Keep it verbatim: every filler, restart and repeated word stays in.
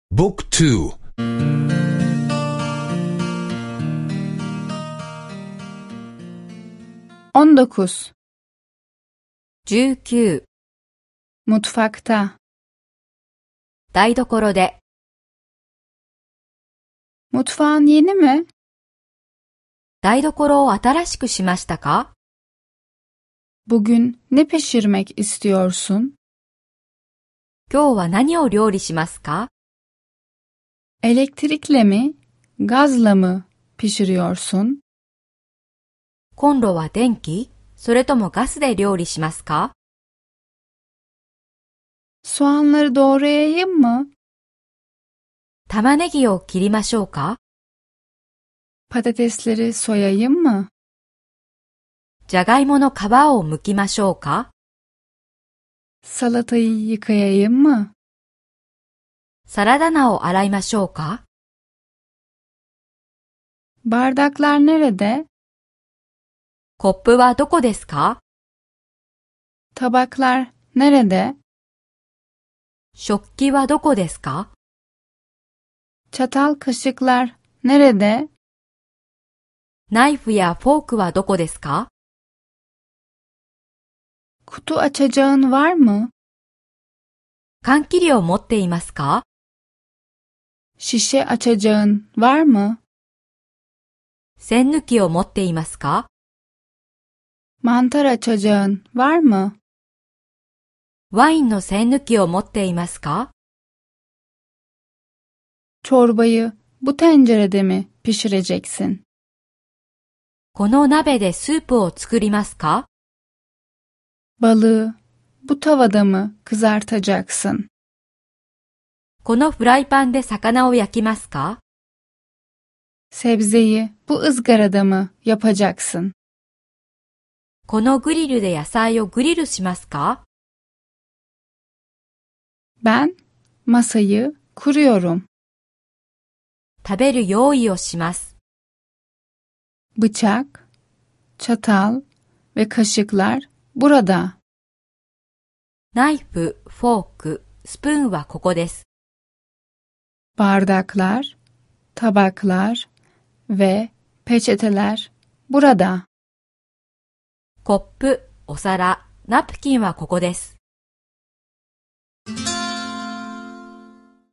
Book two. オンドクスじゅうきゅう mutfakta 台所で Mutfağın yeni mi? 台所を新しくしましたか？ Bugün ne pişirmek istiyorsun? 今日は何を料理しますか？ Elektrikle mi, gazla mı pişiriyorsun? コンロは電気、それともガスで料理しますか？ Soğanları doğrayayım mı? 玉ねぎを切りましょうか？ Patatesleri soyayım mı? じゃがいもの皮を剥きましょうか？ Salatayı yıkayayım mı? サラダ菜を洗いましょうか？ Bardaklar nerede? コップはどこですか？ Tabaklar nerede? 食器はどこですか？ Çatal kaşıklar nerede? ナイフやフォークはどこですか？ Kutu açacağın var mı? 缶切りを持っていますか？ Şişe açacağın var mı? 栓抜きを持っていますか？ Mantar açacağın var mı? ワインの栓抜きを持っていますか？ Çorbayı bu tencerede mi pişireceksin? この鍋でスープを作りますか？ Balığı bu tavada mı kızartacaksın? このフライパンで魚を焼きますか？ Sebzeyi bu ızgarada mı yapacaksın? このグリルで野菜をグリルしますか？ Ben masayı kuruyorum. 食べる用意をします。 Bıçak, çatal ve kaşıklar burada. ナイフ、フォーク、スプーンはここです。 Bardaklar, tabaklar ve peçeteler burada. コップ、お皿、ナプキンはここです。